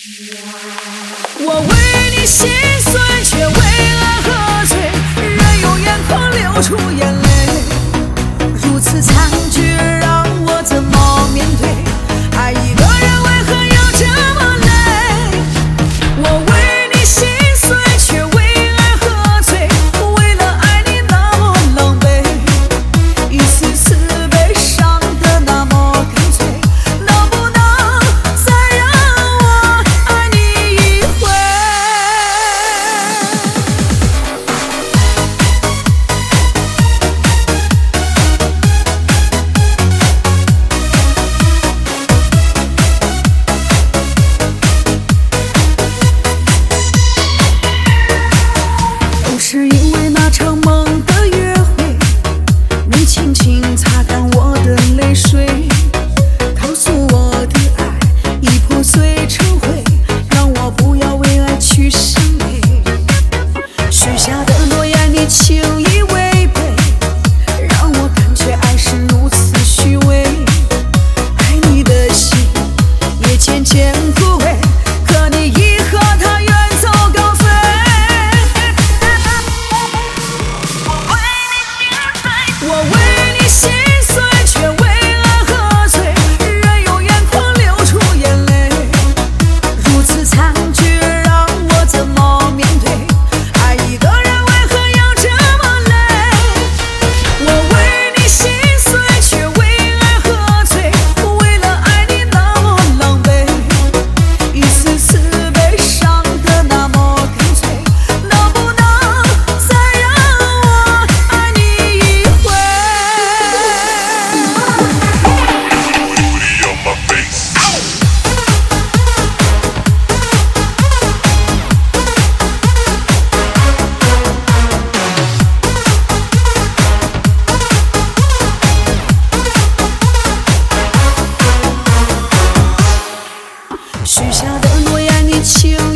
我为你心碎，却为爱喝醉，任由眼眶流出眼泪，如此惨剧让我怎么面对？爱一个人为何要这么累？我为你心碎，却为爱喝醉，为了爱你那么狼狈，一次次悲伤的那么干脆，能不能再让我爱你一回？都是因为那场梦的约会，你轻轻擦干我的泪水，告诉我的爱已破碎成灰，让我不要为爱去伤悲。许下的诺言你轻易违背，让我感觉爱是如此虚伪，爱你的心也渐渐枯萎，可你已和他远走高飞。我为你心碎，却为爱喝醉，任由眼眶流出眼泪，如此惨剧让我怎么面对？爱一个人为何要这么累？我为你心碎，却为爱喝醉，为了爱你那么狼狈，一次次悲伤的那么干脆，能不能再让我爱你一回？许下的诺言你轻